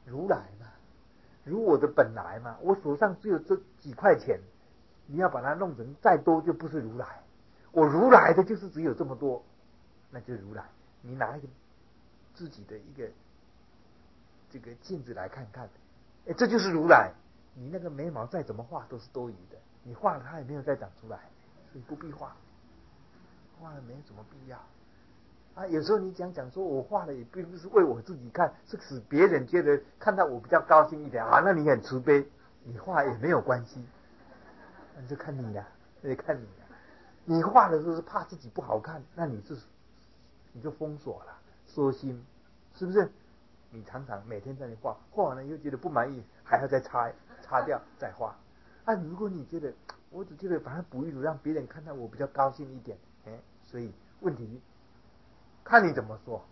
如来嘛，如我的本来嘛。我手上只有这几块钱，你要把它弄成再多就不是如来。我如来的就是只有这么多，那就是如来。你拿一个自己的一个这个镜子来看看，这就是如来。你那个眉毛再怎么画都是多余的，你画了它也没有再长出来，所以不必画，画了没有什么必要啊。有时候你讲说我画了也并不是为我自己看，是使别人觉得看到我比较高兴一点啊，那你很慈悲，你画也没有关系，那就看你了，那就看你了。你画的时候是怕自己不好看，那你就封锁了，缩心，是不是？你常常每天在那画，画完了又觉得不满意，还要再擦掉再画。啊，如果你觉得我只觉得把它补一补，让别人看到我比较高兴一点，所以问题看你怎么说。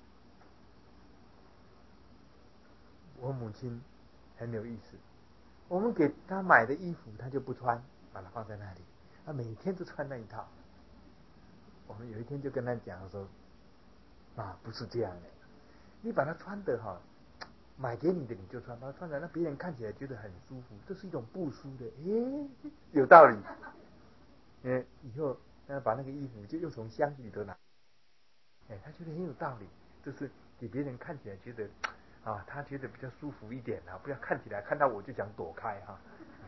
我母亲很有意思，我们给她买的衣服她就不穿，把它放在那里，她每天都穿那一套。我们有一天就跟她讲说，不是这样的，你把它穿得好，买给你的你就穿，把它穿着让别人看起来觉得很舒服，这是一种布施的，有道理。以后把那个衣服就又从箱子里头拿，他觉得很有道理，就是给别人看起来觉得他觉得比较舒服一点啊，不要看起来看到我就想躲开哈。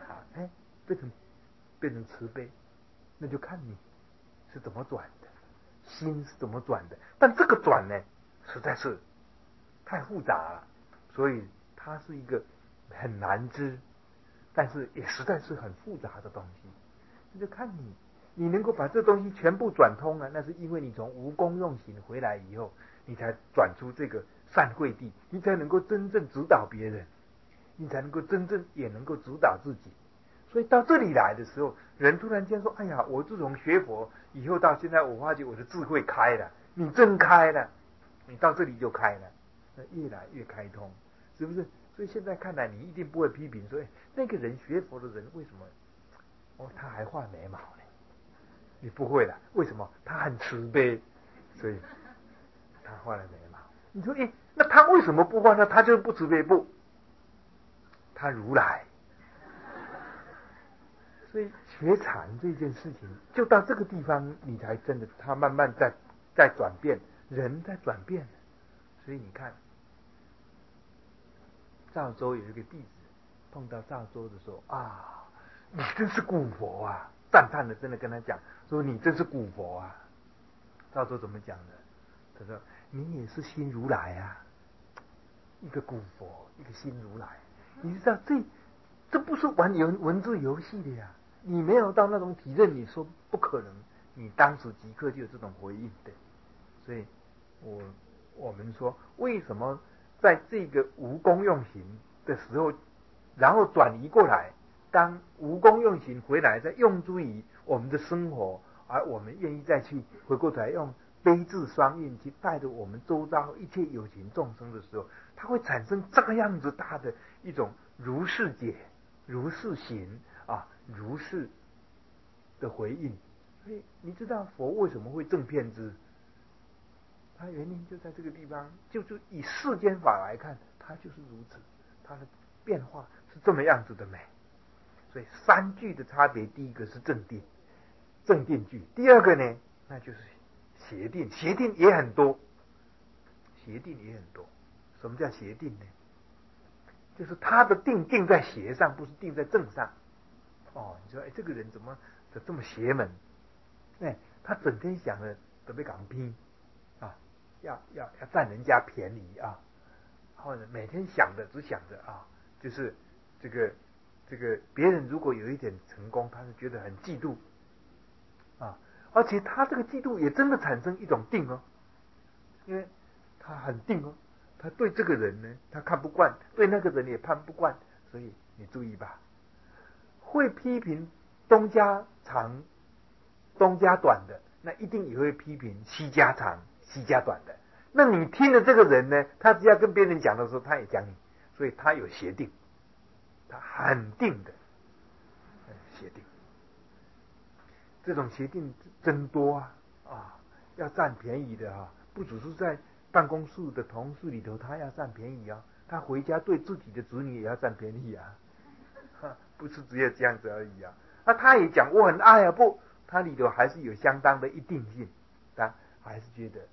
变成慈悲，那就看你是怎么转的，心是怎么转的。但这个转呢，实在是太复杂了，所以它是一个很难知，但是也实在是很复杂的东西。那就看你能够把这东西全部转通了，那是因为你从无功用行回来以后，你才转出这个善慧地，你才能够真正指导别人，你才能够真正也能够指导自己。所以到这里来的时候，人突然间说：“哎呀，我自从学佛以后到现在，我发觉我的智慧开了。”你真开了，你到这里就开了，那越来越开通，是不是？所以现在看来，你一定不会批评说，那个人学佛的人为什么他还画眉毛呢？你不会的，为什么？他很慈悲，所以他画了眉毛。你说，那他为什么不画呢？他就是不慈悲不？他如来。所以学禅这件事情，就到这个地方，你才真的，他慢慢在转变，人在转变。所以你看，赵州有一个弟子碰到赵州的时候你真是古佛啊！赞叹的真的跟他讲说，你真是古佛啊！赵州怎么讲的？他说，你也是新如来啊，一个古佛，一个新如来。你知道这不是玩文字游戏的呀！你没有到那种体认，你说不可能，你当时即刻就有这种回应的。所以我们说，为什么在这个无功用行的时候，然后转移过来，当无功用行回来，再用诸于我们的生活，而我们愿意再去回过头来用悲智双运去带着我们周遭一切有情众生的时候，它会产生这个样子大的一种如是解、如是行如是的回应。所以你知道佛为什么会正遍知？它原因就在这个地方，就以世间法来看，它就是如此，它的变化是这么样子的美。所以三句的差别，第一个是正定，正定句；第二个呢，那就是邪定，邪定也很多，邪定也很多。什么叫邪定呢？就是他的定在邪上，不是定在正上。你说这个人怎么这么邪门？他整天想着准备港拼要占人家便宜或者每天只想着就是这个别人如果有一点成功，他是觉得很嫉妒而且他这个嫉妒也真的产生一种定因为他很定他对这个人呢他看不惯，对那个人也看不惯，所以你注意吧，会批评东家长东家短的，那一定也会批评西家长西家短的。那你听的这个人呢，他只要跟别人讲的时候，他也讲你，所以他有邪定，他很定的邪定。这种邪定真多要占便宜的不只是在办公室的同事里头，他要占便宜啊，他回家对自己的子女也要占便宜啊，不是只有这样子而已啊。那他也讲我很爱啊，不，他里头还是有相当的一定性，但还是觉得，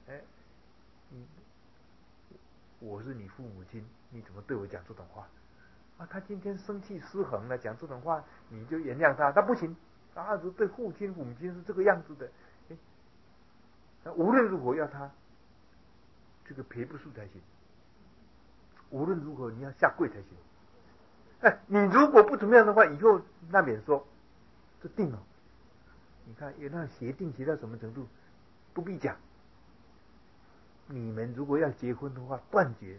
我是你父母亲，你怎么对我讲这种话？啊，他今天生气失衡了，讲这种话，你就原谅他？他不行，他对父亲母亲是这个样子的，无论如何要他这个赔不输才行，无论如何你要下跪才行。你如果不怎么样的话，以后那免说，这定了。你看有那协定协到什么程度？不必讲，你们如果要结婚的话，断绝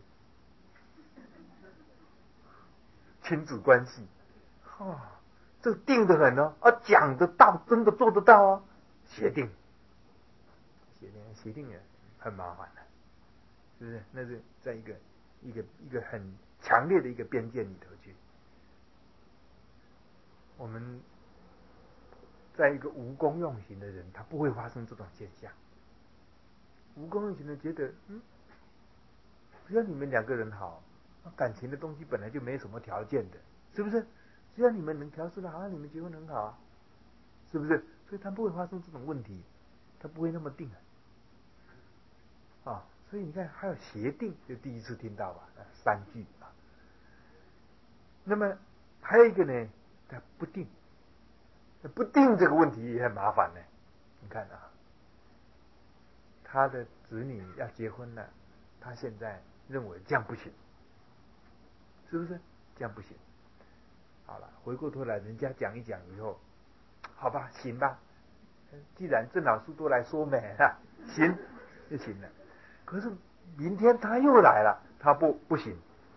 亲子关系，这定得很哦，讲得到，真的做得到哦，协定也很麻烦的，是不是？那是在一个很强烈的一个边界里头去。我们在一个无功用行的人，他不会发生这种现象。无功用行的觉得，只要你们两个人好，感情的东西本来就没什么条件的，是不是？只要你们能调试的好，你们结婚很好啊，是不是？所以他不会发生这种问题，他不会那么定啊。所以你看，还有协定，就第一次听到吧，3句啊。那么还有一个呢，他不定，不定这个问题也很麻烦呢。你看啊，他的子女要结婚了，他现在认为这样不行，是不是？这样不行。好了，回过头来人家讲一讲以后，好吧，行吧。既然郑老师都来说美了，行就行了。可是明天他又来了，他不行。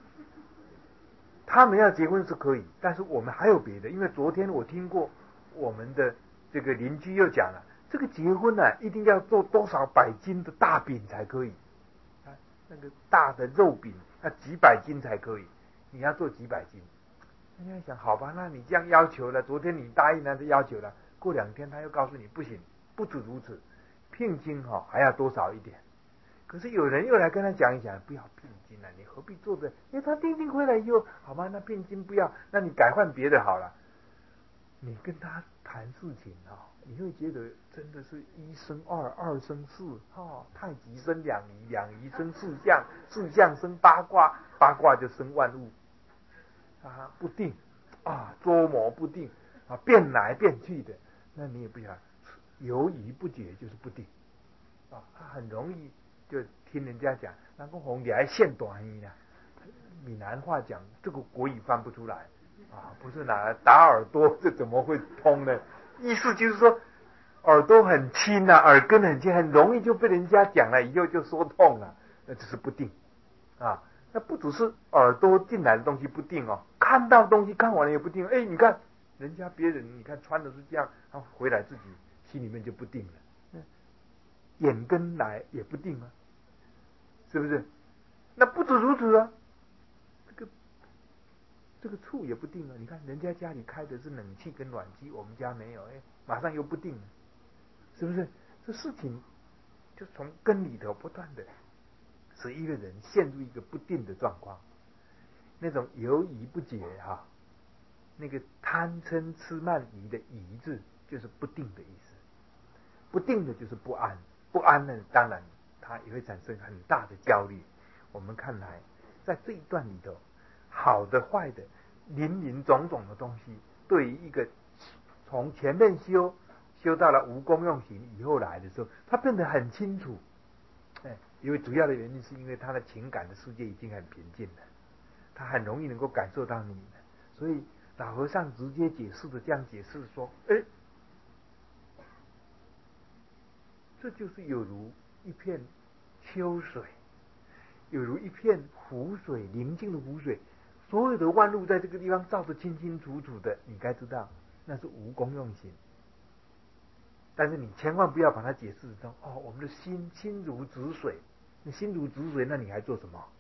他们要结婚是可以，但是我们还有别的。因为昨天我听过我们的这个邻居又讲了，这个结婚呢，一定要做多少百斤的大饼才可以，那个大的肉饼要几百斤才可以，你要做几百斤。人家想，好吧，那你这样要求了，昨天你答应他的要求了，过2天他又告诉你不行，不止如此，聘金还要多少一点。可是有人又来跟他讲一讲，不要聘金了，你何必做的？因为他定金回来以后，好吧，那聘金不要，那你改换别的好了。你跟他谈事情你会觉得真的是一生二，二生四，太极生两仪，两仪生四象，四象生八卦，八卦就生万物不定捉摸不定变来变去的，那你也不想犹豫不决，就是不定他很容易就听人家讲，那个红脸还现短一呢。闽南话讲这个国语翻不出来不是拿来打耳朵，这怎么会通呢？意思就是说耳朵很轻耳根很轻，很容易就被人家讲了以后就说痛了，那就是不定那不只是耳朵进来的东西不定看到东西看完了也不定。你看人家别人，你看穿的是这样，他回来自己心里面就不定了。眼根来也不定是不是？那不止如此这个醋也不定你看人家家里开的是冷气跟暖气，我们家没有，马上又不定了，是不是？这事情就从根里头不断的使一个人陷入一个不定的状况，那种犹豫不决那个贪嗔痴慢疑的疑字就是不定的意思。不定的就是不安，不安呢，当然它也会产生很大的焦虑。我们看来在这一段里头，好的坏的林林总总的东西，对于一个从前面修到了无功用行以后来的时候，他变得很清楚。因为主要的原因是因为他的情感的世界已经很平静了，他很容易能够感受到你了，所以老和尚直接解释的这样解释说，这就是有如一片秋水，有如一片湖水，宁静的湖水，所有的万物在这个地方照得清清楚楚的，你该知道那是无功用行。但是你千万不要把它解释成我们的心如止水，你心如止水，那你还做什么？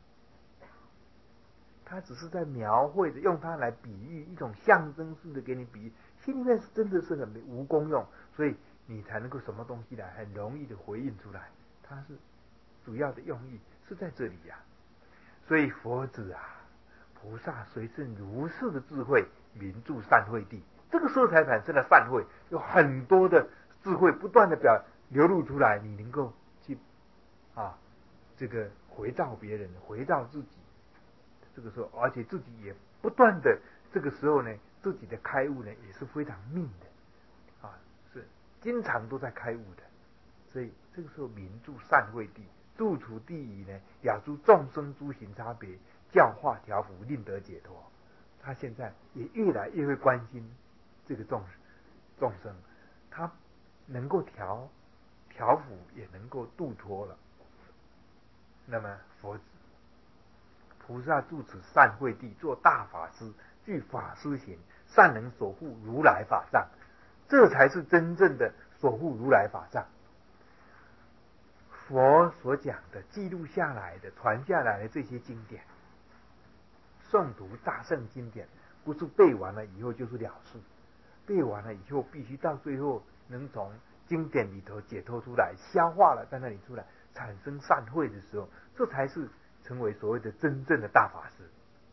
他只是在描绘的，用它来比喻一种象征式的给你比喻，心里面是真的是很无功用，所以你才能够什么东西来很容易的回应出来，它是主要的用意是在这里呀。所以佛子啊，菩萨随顺如是的智慧，名住善慧地。这个时候才产生了善慧，有很多的智慧不断的流露出来，你能够去这个回到别人，回到自己。这个时候，而且自己也不断的，这个时候呢，自己的开悟呢也是非常密的是经常都在开悟的。所以这个时候名住善慧地，住处地矣呢，雅诸众生诸行差别，教化调伏，令得解脱。他现在也越来越会关心这个众生，他能够调伏，也能够度脱了。那么佛子菩萨住此善慧地，做大法师，具法师行，善能守护如来法藏。这才是真正的守护如来法藏。佛所讲的、记录下来的、传下来的这些经典，诵读大圣经典，不是背完了以后就是了事，背完了以后必须到最后能从经典里头解脱出来，消化了在那里出来，产生善慧的时候，这才是成为所谓的真正的大法师。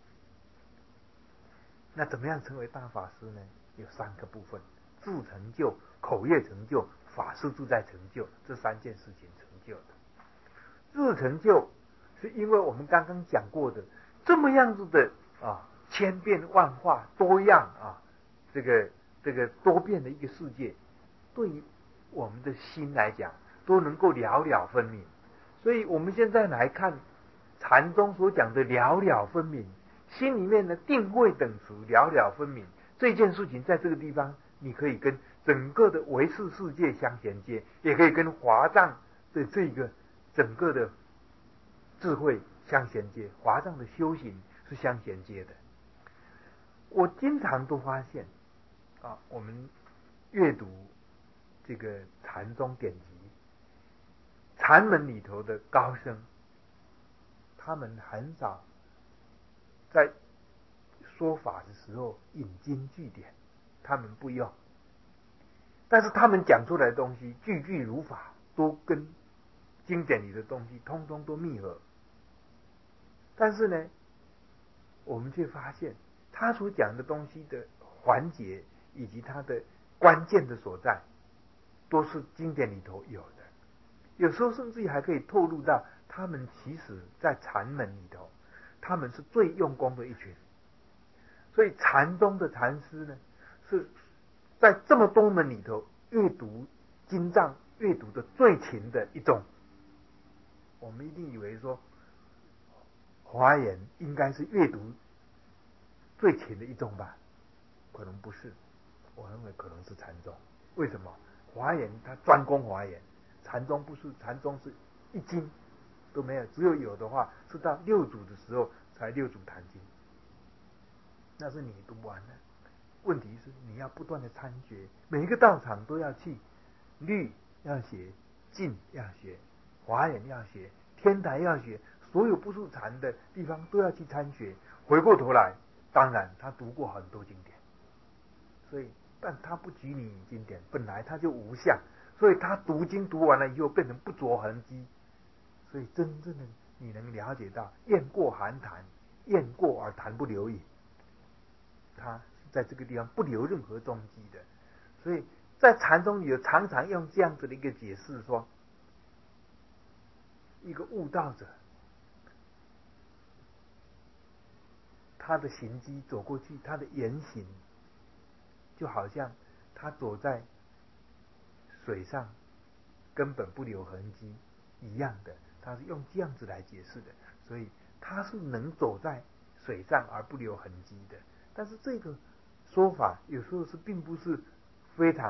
那怎么样成为大法师呢？有3个部分：自成就、口业成就、法师自在成就，这3件事情成就的。自成就是因为我们刚刚讲过的这么样子的千变万化、多样这个多变的一个世界，对于我们的心来讲都能够了了分明。所以我们现在来看禅宗所讲的了了分明，心里面的定慧等持了了分明，这件事情在这个地方你可以跟整个的唯识世界相衔接，也可以跟华藏的这个整个的智慧相衔接，华藏的修行是相衔接的。我经常都发现我们阅读这个禅宗典籍，禅门里头的高僧，他们很少在说法的时候引经据典，他们不用，但是他们讲出来的东西句句如法，都跟经典里的东西通通都密合。但是呢，我们却发现他所讲的东西的环节以及他的关键的所在，都是经典里头有的。有时候甚至于还可以透露到他们其实在禅门里头，他们是最用功的一群。所以禅宗的禅师呢，是在这么多门里头阅读经藏阅读的最勤的一种。我们一定以为说华严应该是阅读最勤的一种吧，可能不是，我认为可能是禅宗。为什么？华严它专攻华严，禅宗不是，禅宗是一经都没有，只有的话是到六祖的时候才六祖坛经，那是你读完了。问题是你要不断的参学，每一个道场都要去，律要学，净要学，华严要学，天台要学，所有不是禅的地方都要去参学。回过头来，当然他读过很多经典，所以但他不拘泥于经典，本来他就无相，所以他读经读完了以后变成不着痕迹。所以真正的你能了解到雁过寒潭，雁过而潭不留影，他是在这个地方不留任何踪迹的。所以在禅宗里常常用这样子的一个解释说，一个悟道者，他的行迹走过去，他的言行就好像他走在水上根本不留痕迹一样的，他是用这样子来解释的。所以他是能走在水上而不留痕迹的。但是这个说法有时候是并不是非常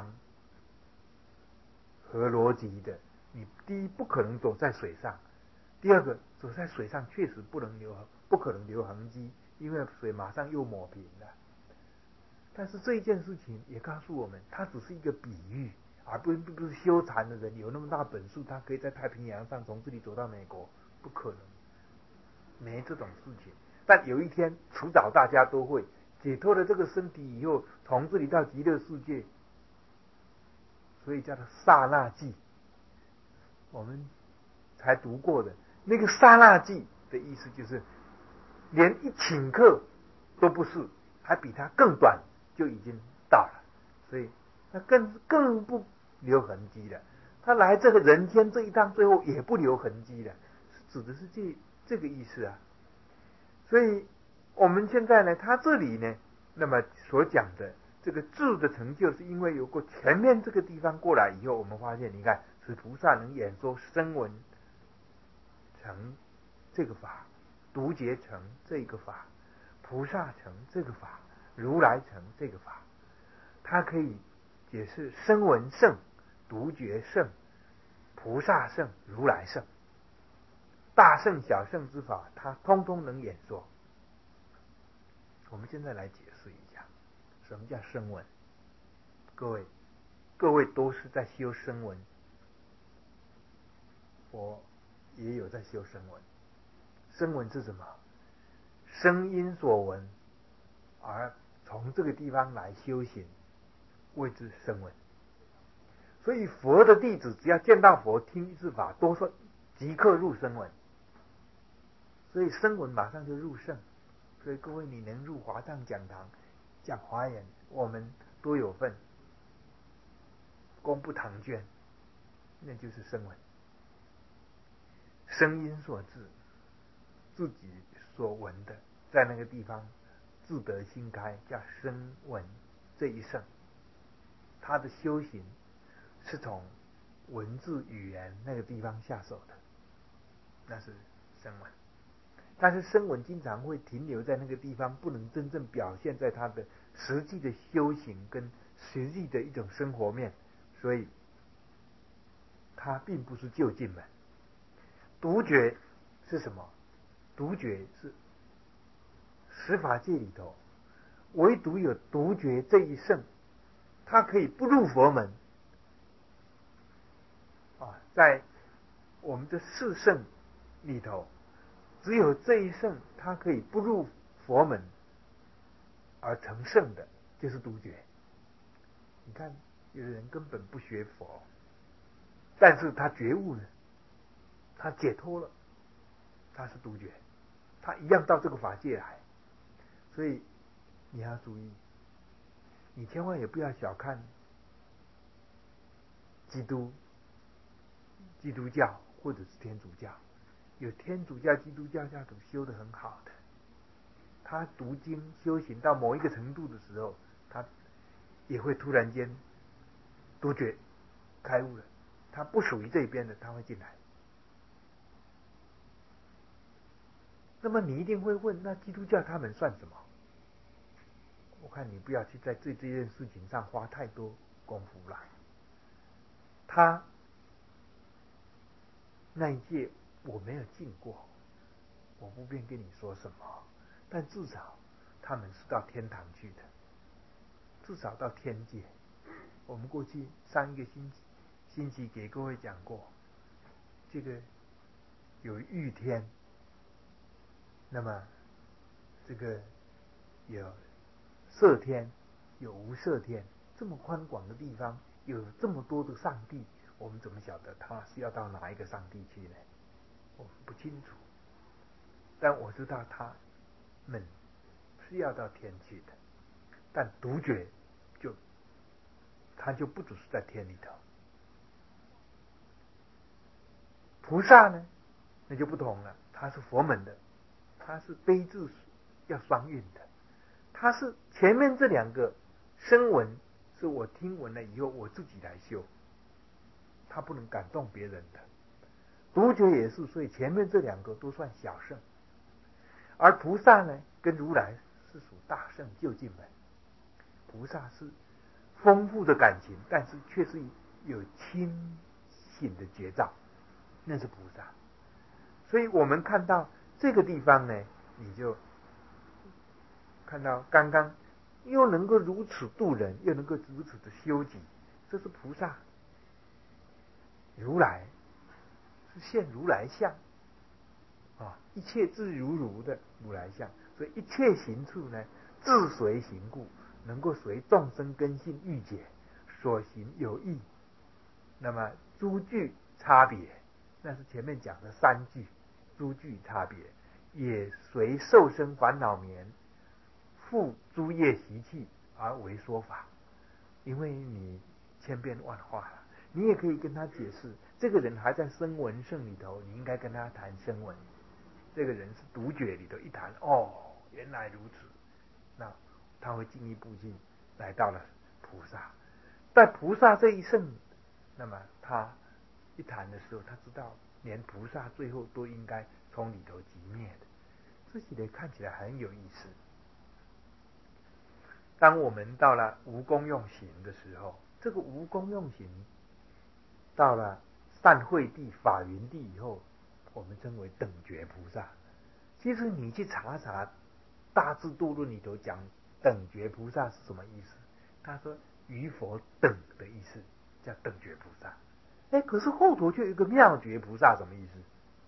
合逻辑的。你第一不可能走在水上，第二个走在水上确实不可能留痕迹，因为水马上又抹平了。但是这一件事情也告诉我们，它只是一个比喻，而不是修禅的人有那么大本事，他可以在太平洋上从这里走到美国，不可能，没这种事情。但有一天迟早大家都会解脱了这个身体以后，从这里到极乐世界，所以叫做刹那即。我们才读过的那个刹那记的意思，就是连一顷刻都不是，还比它更短就已经到了，所以他更不留痕迹了。他来这个人间这一趟，最后也不留痕迹了，指的是这个意思啊。所以我们现在呢，他这里呢，那么所讲的这个智的成就，是因为有过前面这个地方过来以后，我们发现，你看，使菩萨能演说声闻成这个法，独觉成这个法，菩萨成这个法，如来成这个法，它可以解释声闻圣、独觉圣、菩萨圣、如来圣，大圣小圣之法，它通通能演说。我们现在来解释一下，什么叫声闻？各位都是在修声闻，我也有在修声闻。声闻是什么？声音所闻，而从这个地方来修行，谓之声闻。所以佛的弟子只要见到佛听一次法，都说即刻入声闻，所以声闻马上就入圣。所以各位，你能入华藏讲堂讲华严，我们都有份，公布堂卷，那就是声闻。声音所致，自己所闻的，在那个地方自得心开，叫声闻这一圣。他的修行是从文字语言那个地方下手的，那是声闻。但是声闻经常会停留在那个地方，不能真正表现在他的实际的修行跟实际的一种生活面，所以它并不是究竟门。独觉是什么？独觉是十法界里头唯独有独觉这一圣，他可以不入佛门啊，在我们的四圣里头，只有这一圣，他可以不入佛门而成圣的，就是独觉。你看，有的人根本不学佛，但是他觉悟了，他解脱了，他是独觉，他一样到这个法界来。所以你要注意，你千万也不要小看基督教或者是天主教。有天主教、基督教教徒修得很好的，他读经修行到某一个程度的时候，他也会突然间独觉开悟了，他不属于这边的，他会进来。那么你一定会问，那基督教他们算什么？我看你不要去在这件事情上花太多功夫了。他那一届我没有进过，我不便跟你说什么，但至少他们是到天堂去的，至少到天界。我们过去上一个星期给各位讲过，这个有欲天，那么这个有色天，有无色天，这么宽广的地方，有这么多的上帝，我们怎么晓得他是要到哪一个上帝去呢？我们不清楚，但我知道他们是要到天去的。但独觉他就不只是在天里头。菩萨呢，那就不同了，他是佛门的，他是悲智要双运的，他是前面这两个声闻是我听闻了以后我自己来修，他不能感动别人的。独觉也是，所以前面这两个都算小圣，而菩萨呢，跟如来是属大圣究竟门。菩萨是丰富的感情，但是却是有清醒的觉照，那是菩萨。所以我们看到这个地方呢，你就看到刚刚又能够如此度人，又能够如此的修己，这是菩萨。如来是现如来相啊，一切自如如的如来相，所以一切行处呢，自随行故，能够随众生根性欲解，所行有异，那么诸具差别， 那是前面讲的三句诸句差别，也随受生烦恼眠，复诸业习气而为说法。因为你千变万化了，你也可以跟他解释，这个人还在声闻圣里头，你应该跟他谈声闻。这个人是独觉里头一谈，哦，原来如此，那他会进一步来到了菩萨。在菩萨这一圣，那么他一谈的时候，他知道连菩萨最后都应该从里头寂灭的，这些人看起来很有意思。当我们到了无功用行的时候，这个无功用行到了善慧地、法云地以后，我们称为等觉菩萨。其实你去查查大智度论里头讲等觉菩萨是什么意思，他说与佛等的意思，叫等觉菩萨。可是后头就有一个妙觉菩萨，什么意思？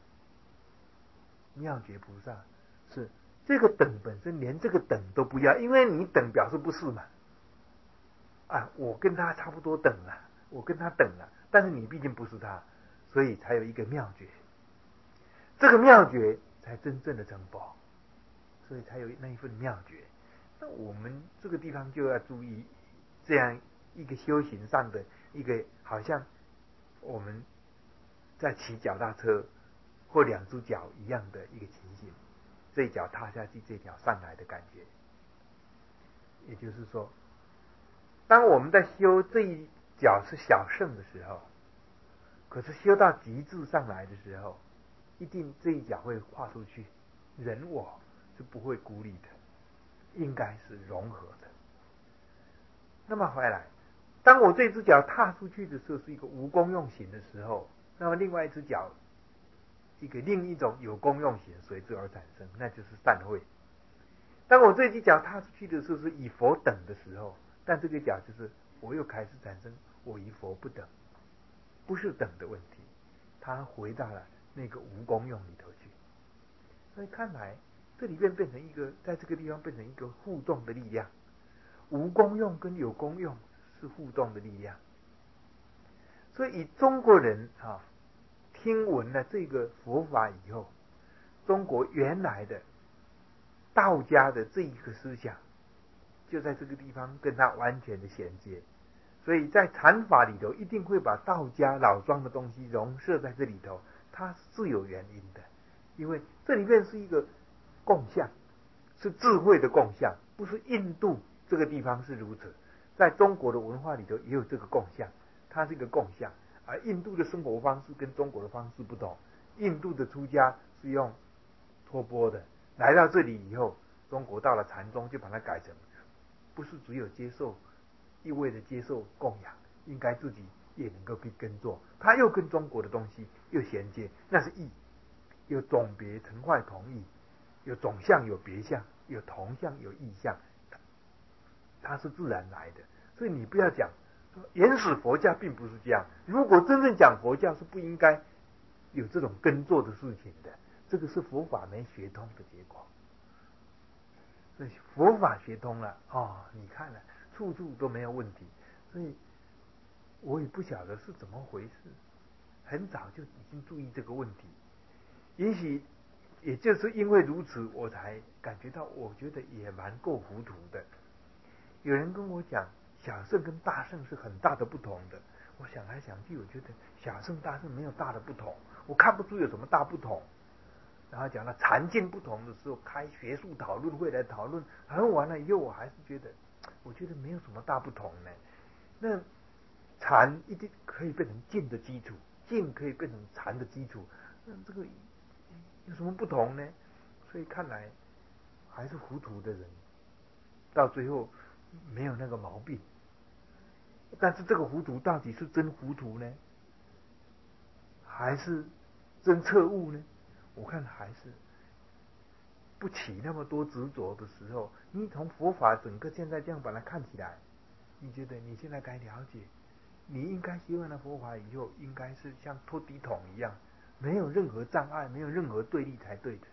妙觉菩萨是这个等本身连这个等都不要，因为你等表示不是嘛。我跟他差不多等了，我跟他等了，但是你毕竟不是他，所以才有一个妙觉。这个妙觉才真正的成佛，所以才有那一份妙觉。那我们这个地方就要注意这样一个修行上的一个，好像我们在骑脚踏车或两只脚一样的一个情形，这一脚踏下去，这一脚上来的感觉。也就是说，当我们在修这一脚是小圣的时候，可是修到极致上来的时候，一定这一脚会跨出去，人我是不会孤立的，应该是融合的。那么回来，当我这只脚踏出去的时候，是一个无功用行的时候，那么另外一只脚另一种有功用行随之而产生，那就是善慧。当我这只脚踏出去的时候，是以佛等的时候，但这个脚就是我又开始产生我与佛不等，不是等的问题，它回到了那个无功用里头去。所以看来这里面变成一个，在这个地方变成一个互动的力量，无功用跟有功用是互动的力量。所以以中国人听闻了这个佛法以后，中国原来的道家的这一个思想就在这个地方跟它完全的衔接，所以在禅法里头一定会把道家老庄的东西融摄在这里头，它是有原因的。因为这里面是一个共相，是智慧的共相，不是印度这个地方是如此，在中国的文化里头也有这个共相，它是一个共相。而印度的生活方式跟中国的方式不同，印度的出家是用托钵的，来到这里以后，中国到了禅宗就把它改成不是只有一味的接受供养，应该自己也能够去耕作，它又跟中国的东西又衔接，那是义，有种别成坏同义，有种相有别相，有同相有异相，它是自然来的。所以你不要讲原始佛教并不是这样，如果真正讲佛教是不应该有这种耕作的事情的，这个是佛法没学通的结果。所以佛法学通了你看了处处都没有问题。所以我也不晓得是怎么回事，很早就已经注意这个问题，也许也就是因为如此，我才感觉到我觉得也蛮够糊涂的。有人跟我讲小圣跟大圣是很大的不同的，我想来想去，我觉得小圣大圣没有大的不同，我看不出有什么大不同。然后讲到禅境不同的时候，开学术讨论会来讨论，讨论完了以后，我还是觉得没有什么大不同呢。那禅一定可以变成静的基础，静可以变成禅的基础，那这个有什么不同呢？所以看来还是糊涂的人，到最后没有那个毛病。但是这个糊涂到底是真糊涂呢，还是真彻悟呢？我看还是不起那么多执着的时候，你从佛法整个现在这样把它看起来，你觉得你现在该了解，你应该学完了佛法以后，应该是像拖地桶一样，没有任何障碍，没有任何对立才对的。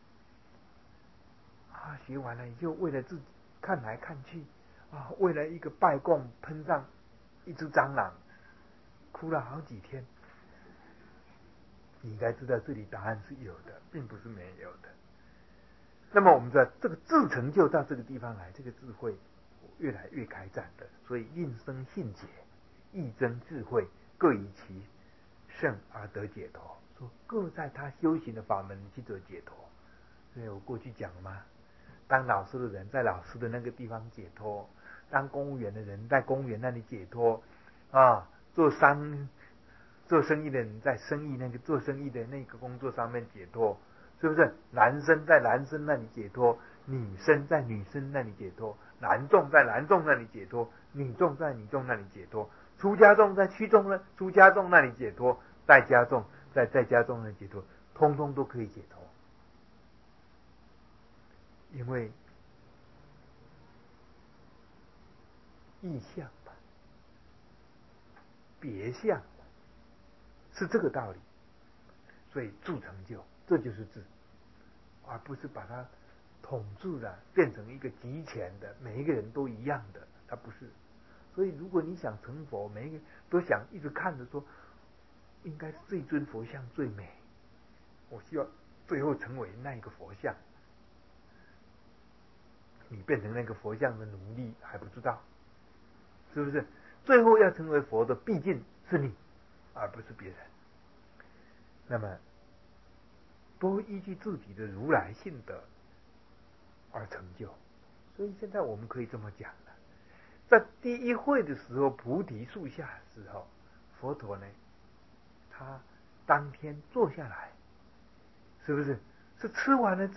学完了以后，为了自己看来看去为了一个拜供喷上一只蟑螂，哭了好几天。 你应该知道这里答案是有的，并不是没有的。那么我们知道这个自成就到这个地方来，这个智慧越来越开展的，所以应生信解，亦增智慧，各以其胜而得解脱。说各在他修行的法门去得解脱。所以我过去讲嘛，当老师的人在老师的那个地方解脱，当公务员的人在公务员那里解脱啊，做生意的人在生意那个做生意的那个工作上面解脱，是不是？男生在男生那里解脱，女生在女生那里解脱，男众在男众那里解脱，女众在女众那里解脱，出家众在出家众那里解脱，在家众在家众那里解脱，通通都可以解脱。因为异相吧，别相吧，是这个道理。所以助成就，这就是智，而不是把它统治了，变成一个集权的，每一个人都一样的，它不是。所以如果你想成佛，每一个都想一直看着说，应该是这尊佛像最美，我希望最后成为那一个佛像。你变成那个佛像的奴隶还不知道，是不是？最后要成为佛的毕竟是你，而不是别人。那么都依据自己的如来性德而成就。所以现在我们可以这么讲了，在第一会的时候，菩提树下的时候，佛陀呢，他当天坐下来，是不是？是吃完了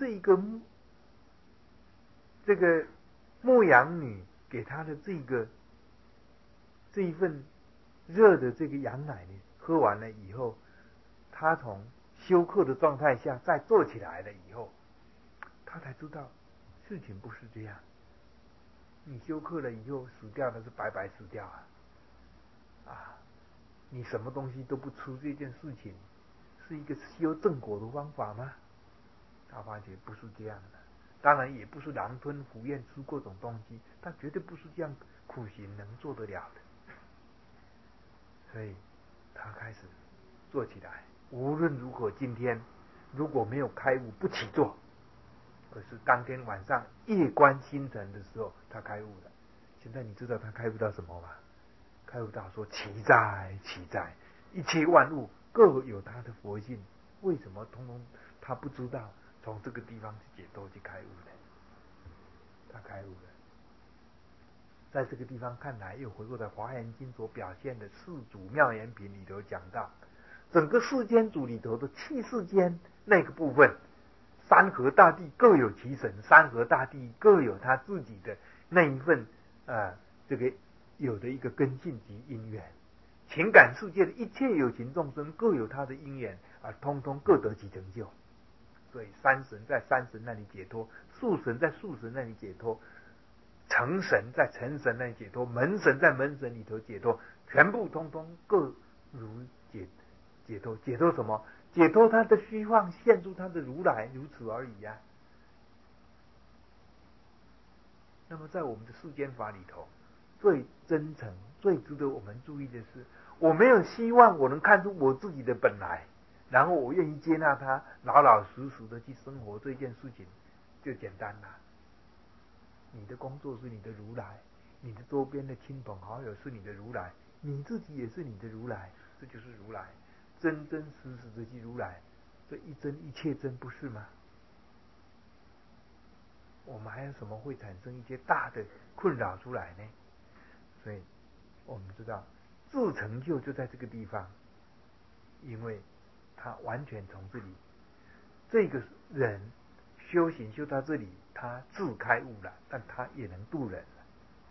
这个牧羊女给他的这一份热的这个羊奶呢，喝完了以后，他从休克的状态下再坐起来了以后，他才知道事情不是这样。你休克了以后死掉，那是白白死掉啊！你什么东西都不出，这件事情是一个修正果的方法吗？他发觉不是这样的。当然也不是狼吞虎咽吃各种东西，但绝对不是这样苦行能做得了的。所以他开始做起来。无论如何，今天如果没有开悟，不起坐，而是当天晚上夜观星辰的时候，他开悟了。现在你知道他开悟到什么吗？开悟到说奇在，一切万物各有他的佛性，为什么通通他不知道？从这个地方去解脱去开悟的，他开悟了。在这个地方看来，又回过来《华严经》所表现的四祖妙严品里头讲到，整个世间组里头的气世间那个部分，山河大地各有其神，山河大地各有他自己的那一份这个有的一个根性及因缘。情感世界的一切有情众生各有他的因缘，通通各得其成就。所以山神在山神那里解脱，树神在树神那里解脱，成神在成神那里解脱，门神在门神里头解脱，全部通通各如解脱。解脱什么？解脱他的虚妄，现出他的如来，如此而已啊。那么在我们的世间法里头，最真诚、最值得我们注意的是，我没有希望我能看出我自己的本来，然后我愿意接纳他，老老实实的去生活，这件事情就简单了。你的工作是你的如来，你的周边的亲朋好友是你的如来，你自己也是你的如来，这就是如来，真真实实的去如来，这一真一切真，不是吗？我们还有什么会产生一些大的困扰出来呢？所以我们知道自成就就在这个地方，因为他完全从这里，这个人修行修到这里，他自开悟了，但他也能度人了。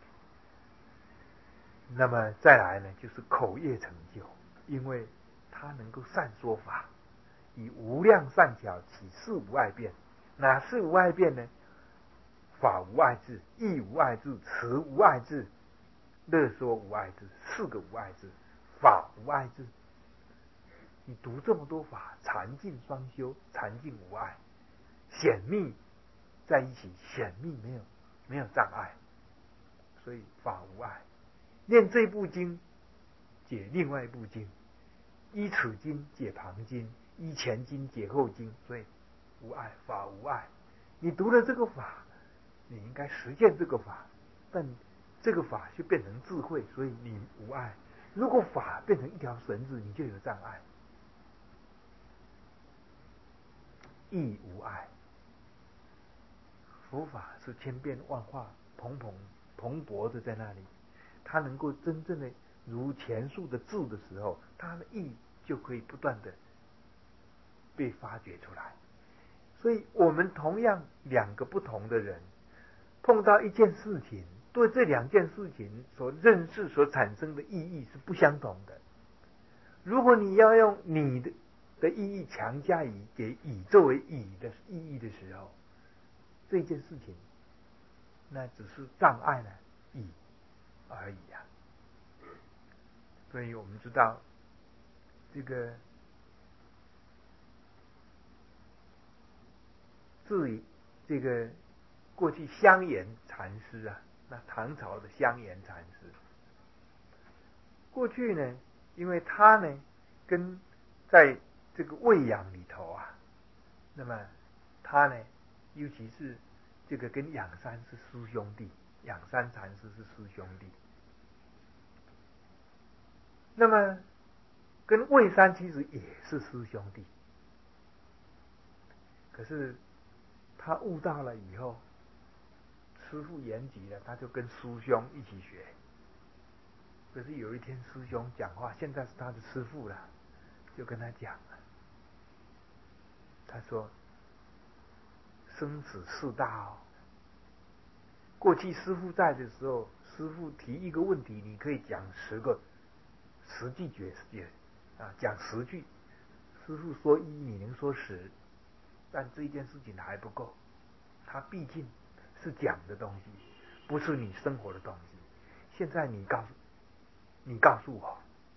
那么再来呢，就是口业成就，因为他能够善说法，以无量善巧起事无碍辩。哪是无碍辩呢？法无碍智，义无碍智，词无碍智，乐说无碍智，四个无碍智，法无碍智。你读这么多法，禅净双修，禅净无碍，显密在一起，显密没有障碍，所以法无碍。念这部经解另外一部经，依此经解旁经， 依前经解后经，所以无碍法无碍。你读了这个法，你应该实践这个法，但这个法就变成智慧，所以你无碍。如果法变成一条绳子，你就有障碍。亦无碍。佛法是千变万化，蓬勃的在那里，它能够真正的如前述的智的时候，它的意就可以不断的被发掘出来。所以我们同样两个不同的人碰到一件事情，对这两件事情所认识所产生的意义是不相同的。如果你要用你的意义强加于给乙作为乙的意义的时候，这件事情那只是障碍了乙而已啊。所以我们知道这个至于这个过去香严禅师啊，那唐朝的香严禅师，过去呢，因为他呢跟在这个喂养里头啊，那么他呢，尤其是这个跟仰山是师兄弟，仰山禅师是师兄弟，那么跟蔚山其实也是师兄弟，可是他悟到了以后，师父言及了，他就跟师兄一起学。可是有一天师兄讲话，现在是他的师父了，就跟他讲了，他说生死事大哦。过去师父在的时候，师父提一个问题，你可以讲10句解啊，讲10句。师父说1，你能说10，但这一件事情还不够。它毕竟是讲的东西，不是你生活的东西。现在你告诉我，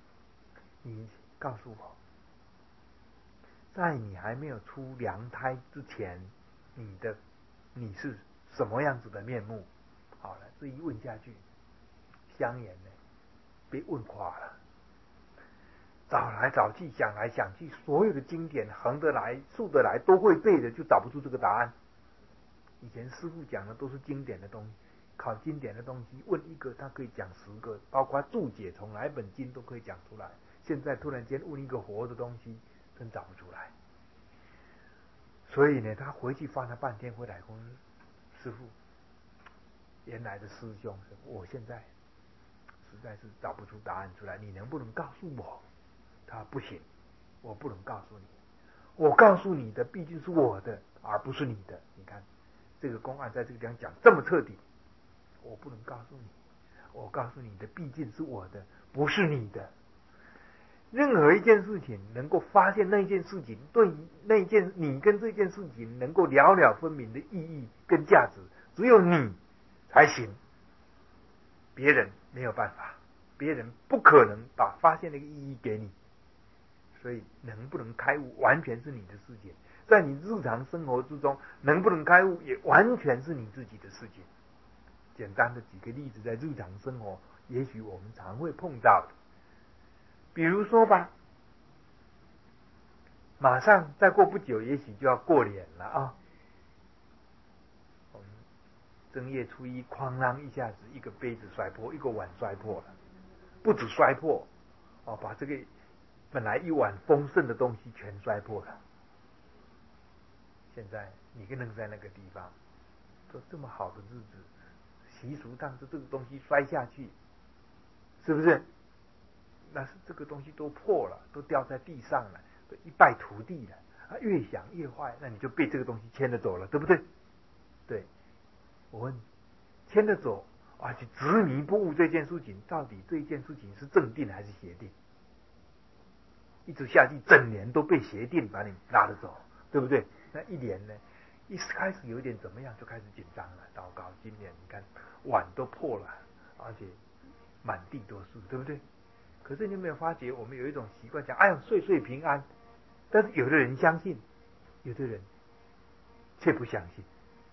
在你还没有出娘胎之前，你是什么样子的面目？好了，这一问下去，香严呢被问垮了。找来找去，想来想去，所有的经典横得来竖得来都会背的，就找不出这个答案。以前师父讲的都是经典的东西，考经典的东西，问一个他可以讲10个，包括注解从哪本经都可以讲出来。现在突然间问一个活的东西，真找不出来。所以呢，他回去翻了半天，回来跟师父原来的师兄说：“我现在实在是找不出答案出来，你能不能告诉我？”他不行，我不能告诉你，我告诉你的毕竟是我的，而不是你的。你看这个公案在这个地方讲这么彻底，我不能告诉你，我告诉你的毕竟是我的，不是你的。任何一件事情能够发现那件事情对你跟这件事情能够了了分明的意义跟价值，只有你才行，别人没有办法，别人不可能把发现那个意义给你。所以能不能开悟完全是你的事情，在你日常生活之中能不能开悟也完全是你自己的事情。简单的举个例子，在日常生活也许我们常会碰到的，比如说吧，马上再过不久也许就要过年了啊，我们正月初一哐啷一下子一个杯子摔破，一个碗摔破了，不止摔破哦，把这个本来一碗丰盛的东西全摔破了。现在你跟在那个地方，说这么好的日子，习俗上是这个东西摔下去，是不是？那是这个东西都破了，都掉在地上了，都一败涂地了。啊，越想越坏，那你就被这个东西牵着走了，对不对？对，我问，牵着走啊，去执迷不悟这件事情，到底这件事情是正定还是邪定？一直下去，整年都被邪定把你拉着走，对不对？那一年呢，一开始有点怎么样，就开始紧张了，祷告。今年你看碗都破了，而且满地都是，对不对？可是你有没有发觉，我们有一种习惯讲，哎呀，岁岁平安。但是有的人相信，有的人却不相信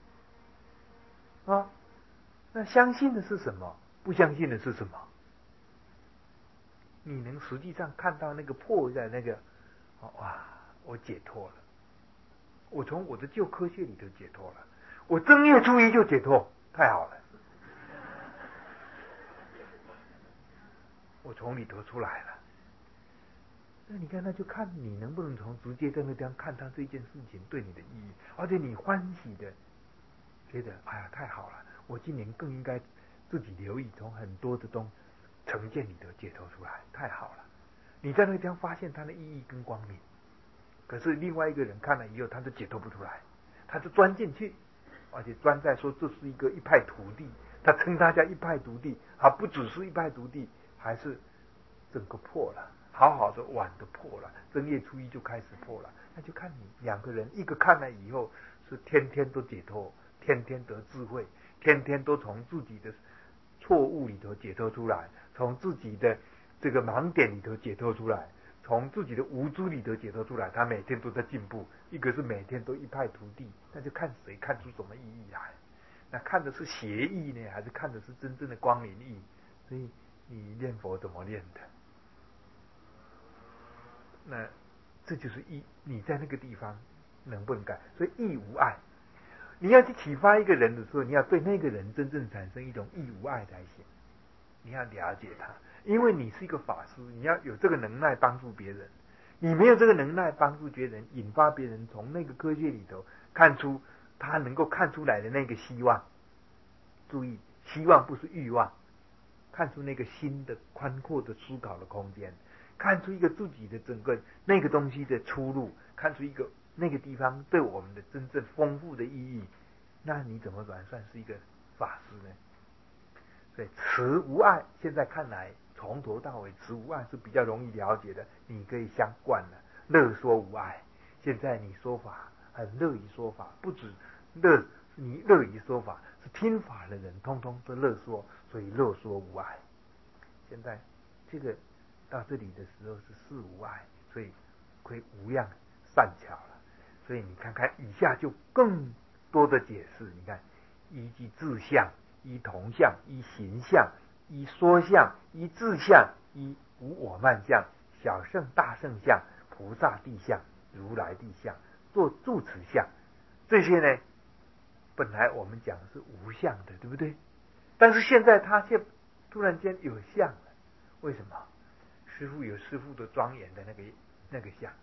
啊。那相信的是什么？不相信的是什么？你能实际上看到那个破在那个哇我解脱了，我从我的旧科学里头解脱了，我正月初一就解脱，太好了，我从里头出来了。那你看，那就看你能不能从直接在那地方看他这件事情对你的意义，而且你欢喜的觉得，哎呀，太好了，我今年更应该自己留意，从很多的成见里头解脱出来，太好了。你在那个地方发现它的意义跟光明，可是另外一个人看了以后，他就解脱不出来，他就钻进去，而且钻在说这是一派土地，他称他叫一派土地，还不只是一派土地，还是整个破了，好好的碗都破了，正月初一就开始破了。那就看你两个人，一个看了以后是天天都解脱，天天得智慧，天天都从自己的错误里头解脱出来，从自己的这个盲点里头解脱出来，从自己的无知里头解脱出来，他每天都在进步。一个是每天都一派涂地，那就看谁看出什么意义来。那看的是邪意呢，还是看的是真正的光明意？所以你念佛怎么念的？那这就是义，你在那个地方能不能改？所以义无爱，你要去启发一个人的时候，你要对那个人真正产生一种义无爱才行。你要了解他，因为你是一个法师，你要有这个能耐帮助别人。你没有这个能耐帮助别人，引发别人从那个科学里头看出他能够看出来的那个希望。注意，希望不是欲望，看出那个新的宽阔的思考的空间，看出一个自己的整个那个东西的出路，看出一个那个地方对我们的真正丰富的意义。那你怎么算是一个法师呢？所以慈无爱，现在看来从头到尾慈无爱是比较容易了解的，你可以相惯了。乐说无爱，现在你说法很乐于说法，不止你乐于说法，是听法的人通通都乐说，所以乐说无爱。现在这个到这里的时候是事无爱，所以亏无样善巧了。所以你看看以下就更多的解释，你看依据志相，依同相，依形相，依说相，依智相，依无我慢相，小圣大圣相，菩萨地相，如来地相，做住持相。这些呢，本来我们讲是无相的，对不对？但是现在他却突然间有相了，为什么？师父有师父的庄严的那个相，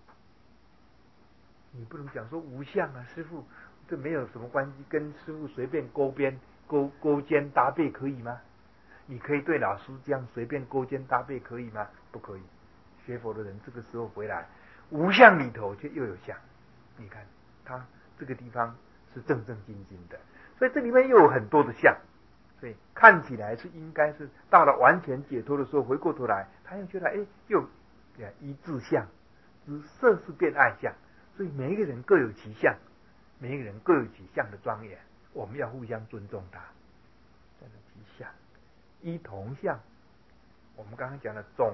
你不能讲说无相啊，师父这没有什么关系，跟师父随便勾肩搭背可以吗？你可以对老师这样随便勾肩搭背可以吗？不可以。学佛的人这个时候回来，无相里头却又有相。你看他这个地方是正正经经的，所以这里面又有很多的相，所以看起来是应该是到了完全解脱的时候，回过头来他又觉得又依自相之色是变爱相，所以每一个人各有其相，每一个人各有其相的庄严，我们要互相尊重他。这个其相依同相，我们刚刚讲的总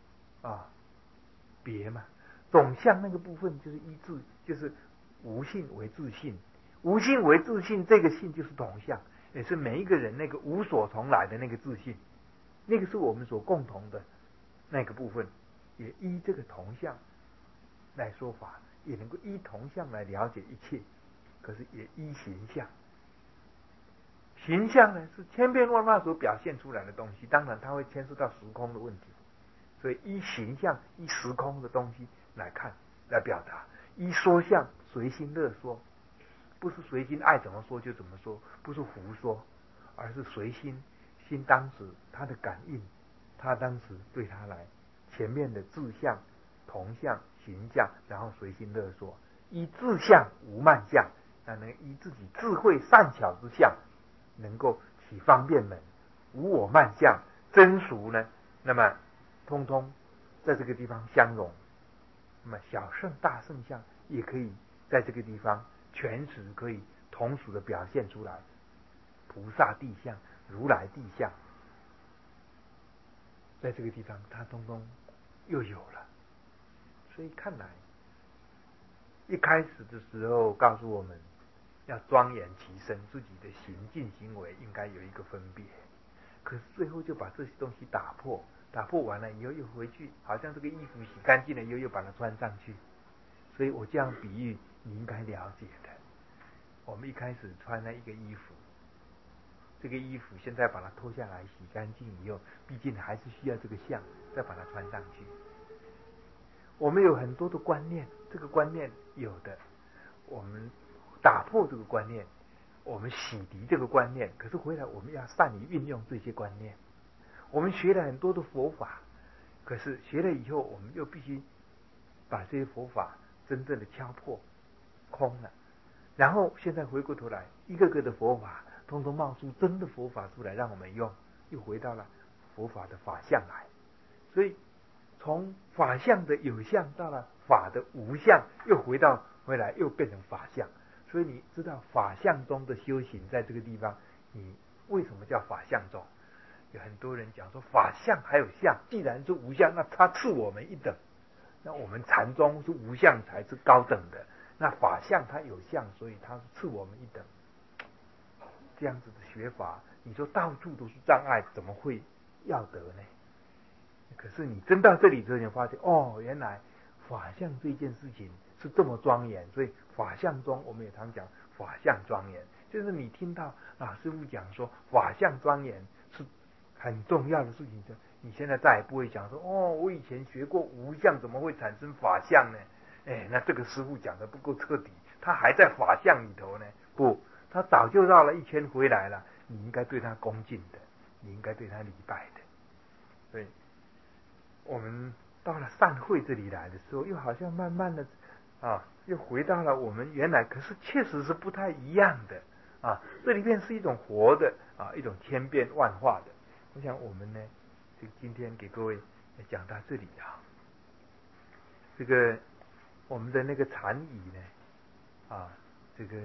别嘛，总相那个部分就是依自，就是无性为自性，无性为自性，这个性就是同相，也是每一个人那个无所从来的那个自性，那个是我们所共同的那个部分，也依这个同相来说法，也能够依同相来了解一切，可是也依形象。形象呢是千变万化所表现出来的东西，当然它会牵涉到时空的问题，所以依形象、依时空的东西来看、来表达。依说相，随心乐说，不是随心爱怎么说就怎么说，不是胡说，而是随心当时他的感应，他当时对他来前面的志相、同相、形象，然后随心乐说。依志相无慢相，那能依自己智慧善巧之相，能够起方便门，无我慢相真俗呢，那么通通在这个地方相融。那么小圣大圣相也可以在这个地方全时可以同时的表现出来。菩萨地相、如来地相，在这个地方它通通又有了。所以看来一开始的时候告诉我们要庄严其身，自己的行径行为应该有一个分别，可是最后就把这些东西打破完了以后又回去，好像这个衣服洗干净了以后又把它穿上去， 所以我这样比喻你应该了解的。我们一开始穿了一个衣服，这个衣服现在把它脱下来洗干净以后，毕竟还是需要这个相，再把它穿上去。我们有很多的观念，这个观念有的我们打破这个观念，我们洗涤这个观念，可是回来我们要善于运用这些观念。我们学了很多的佛法，可是学了以后我们又必须把这些佛法真正的敲破空了，然后现在回过头来一个个的佛法通通冒出真的佛法出来让我们用，又回到了佛法的法相来。所以从法相的有相到了法的无相，又回来又变成法相。所以你知道法相中的修行在这个地方，你为什么叫法相中？有很多人讲说法相还有相，既然是无相，那他次我们一等，那我们禅宗是无相才是高等的，那法相它有相，所以它是次我们一等。这样子的学法，你说到处都是障碍，怎么会要得呢？可是你真到这里之后，你发现原来法相这件事情是这么庄严。所以法相中我们也常讲法相庄严，就是你听到师父讲说法相庄严是很重要的事情，你现在再也不会讲说我以前学过无相，怎么会产生法相呢？那这个师父讲的不够彻底，他还在法相里头呢。不，他早就绕了一圈回来了，你应该对他恭敬的，你应该对他礼拜的。所以我们到了善会这里来的时候，又好像慢慢的又回到了我们原来，可是确实是不太一样的这里面是一种活的一种千变万化的。我想我们呢，这个今天给各位讲到这里这个我们的那个禅语呢这个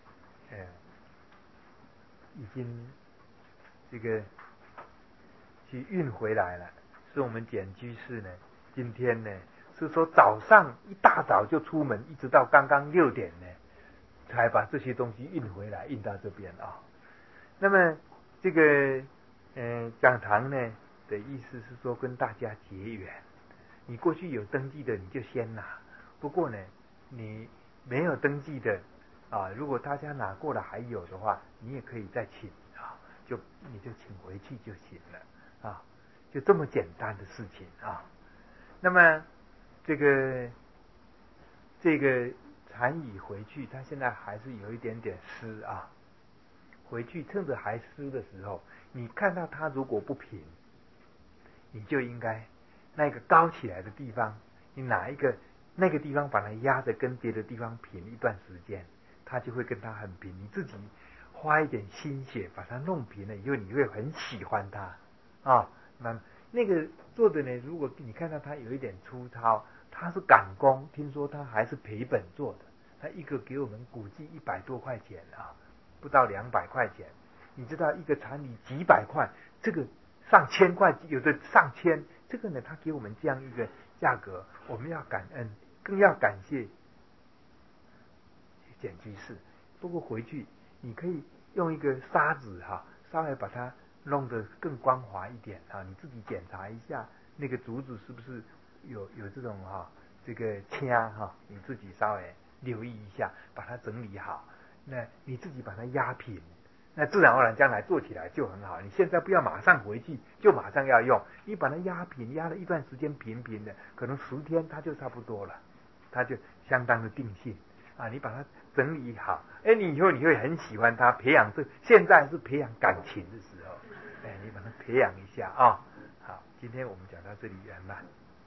已经这个去运回来了。是我们简居士呢，今天呢是说早上一大早就出门，一直到刚刚6点呢，才把这些东西运回来，运到这边那么这个讲堂呢的意思是说跟大家结缘。你过去有登记的你就先拿，不过呢你没有登记的如果大家拿过了还有的话，你也可以再请你就请回去就行了就这么简单的事情那么这个禅语回去，它现在还是有一点点湿回去趁着还湿的时候，你看到它如果不平，你就应该那个高起来的地方，你拿一个那个地方把它压着跟别的地方平一段时间，它就会跟它很平。你自己花一点心血把它弄平了以后，你会很喜欢它那个做的呢，如果你看到它有一点粗糙，它是赶工，听说它还是赔本做的，他一个给我们估计100多块钱不到200块钱。你知道一个禅理几百块，这个上千块，有的上千，这个呢他给我们这样一个价格，我们要感恩，更要感谢简居士。不过回去你可以用一个砂纸稍微把它弄得更光滑一点你自己检查一下那个竹子是不是有这种这个掐你自己稍微留意一下，把它整理好，那你自己把它压平，那自然而然将来做起来就很好。你现在不要马上回去就马上要用，你把它压平，压了一段时间平平的，可能10天它就差不多了，它就相当的定性你把它整理好，你以后你会很喜欢它，培养现在是培养感情的时候，你把它培养一下好，今天我们讲到这里圆满。